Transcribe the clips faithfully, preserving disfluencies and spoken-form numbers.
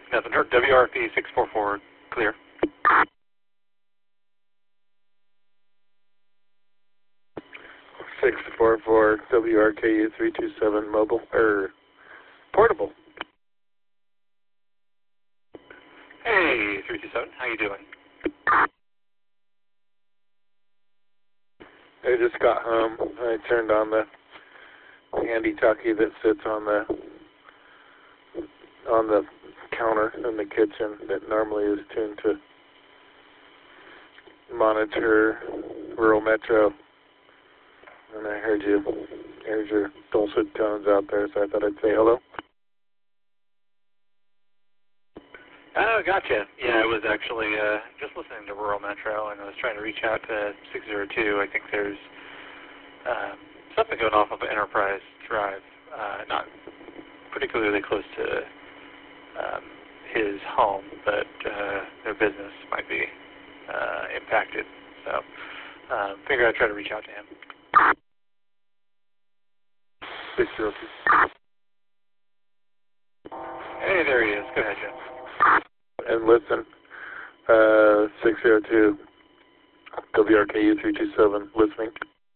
Nothing heard. W R P six four four, clear. six four four W R K U three two seven mobile, or portable. Hey, three two seven, how you doing? I just got home. I turned on the handy talkie that sits on the on the counter in the kitchen that normally is tuned to monitor rural metro. And I heard you, heard your dulcet tones out there, so I thought I'd say hello. Oh, gotcha. Yeah, I was actually uh, just listening to Rural Metro, and I was trying to reach out to six zero two. I think there's um, something going off of Enterprise Drive, uh, not particularly close to um, his home, but uh, their business might be uh, impacted. So uh, figured I'd try to reach out to him. six zero two. Hey, there he is. Go ahead, Jim. And listen, uh, six zero two W R K U three two seven, listening.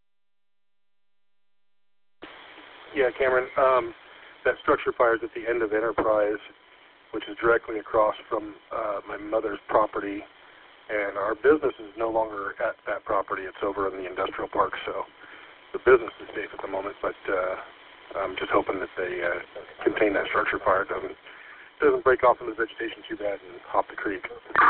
Yeah, Cameron, um, that structure fire is at the end of Enterprise, which is directly across from uh, my mother's property, and our business is no longer at that property. It's over in the industrial park, so the business is safe at the moment, but uh, I'm just hoping that they uh, contain that structure fire. It doesn't, doesn't break off in the vegetation too bad and hop the creek.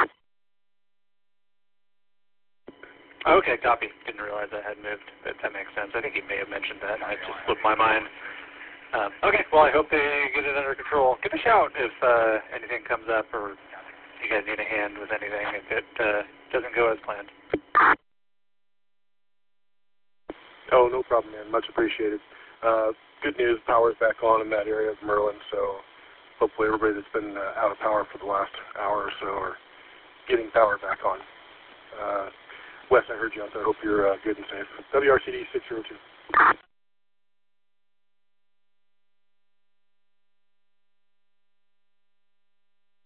Okay, copy. Didn't realize that had moved, but that makes sense. I think he may have mentioned that. I just slipped my mind. Um, okay, well, I hope they get it under control. Give a shout if uh, anything comes up or you guys need a hand with anything if it uh, doesn't go as planned. Oh, no problem, man. Much appreciated. Uh, good news, power's back on in that area of Merlin, so hopefully everybody that's been uh, out of power for the last hour or so are getting power back on. Uh, Wes, I heard you out there. I hope you're uh, good and safe. W R C D six zero two.